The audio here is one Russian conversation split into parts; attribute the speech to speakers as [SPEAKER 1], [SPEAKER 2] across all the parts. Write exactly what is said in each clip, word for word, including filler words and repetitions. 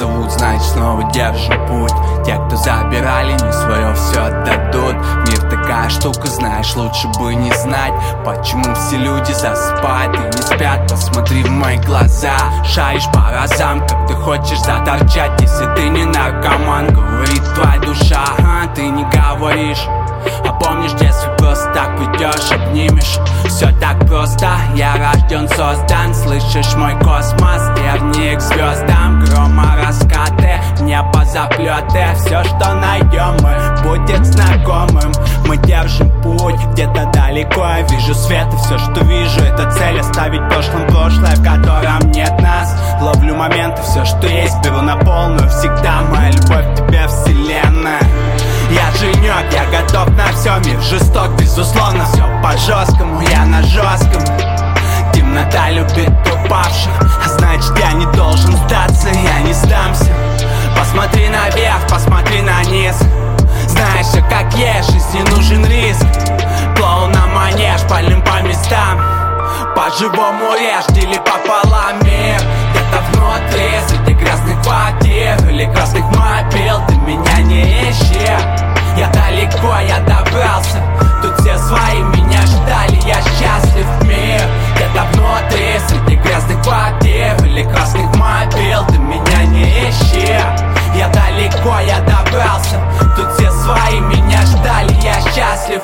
[SPEAKER 1] зовут, значит снова держим путь. Те, кто забирали, не свое все отдадут. Мир такая штука, знаешь, лучше бы не знать, почему все люди засыпают и не спят. Посмотри в мои глаза, шаришь по разам, как ты хочешь заторчать. Если ты не наркоман, говорит твоя душа, а ты не говоришь. А помнишь, в детстве просто так ведешь, обнимешь. Все так просто, я рожден, создан. Слышишь мой космос, терник к звездам. Грома раскаты, небо заплеты. Все, что найдем мы, будет знакомым. Мы держим путь, где-то далеко я вижу свет. И все, что вижу, это цель оставить в прошлом прошлое, в котором нет нас. Ловлю моменты, все, что есть, беру на полную. Всегда моя любовь к тебе, вселенная. Я женек, я готов на все, мир жесток, безусловно. Все по-жесткому, я на жестком. Темнота любит упавших, а значит я не должен сдаться, я не сдамся. Посмотри наверх, посмотри на низ. Знаешь, все как есть, жизни нужен риск. Клоун на манеж, палим по местам. По-живому режь, дели пополам мир. Где-то внутри, среди грязных квартир или красных мобил, ты меня не ищи. Я далеко, я добрался. Тут все свои меня ждали, я счастлив в мир. Где-то внутри, среди грязных квартир или красных мобил, ты меня не ищи. Я далеко, я добрался. Тут все свои меня ждали, я счастлив.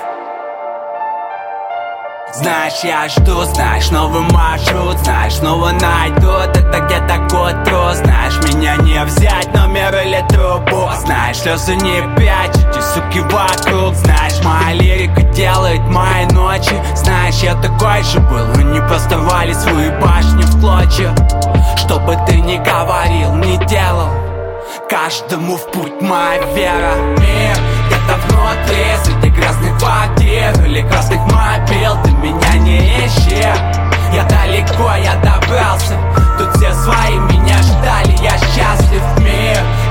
[SPEAKER 1] Знаешь, я жду, знаешь, новый маршрут. Знаешь, снова найдут, это где-то к утру. Знаешь, меня не взять, номер или трубу. Знаешь, слезы не прячете, суки вокруг. Знаешь, моя лирика делает мои ночи. Знаешь, я такой же был, но не просто рвали свои башни в клочья. Что бы ты ни говорил, не делал, каждому в путь моя вера. Мир где-то внутри, среди грязных квартир или красных мобил, ты меня не ищи. Я далеко, я добрался. Тут все свои меня ждали, я счастлив в мир.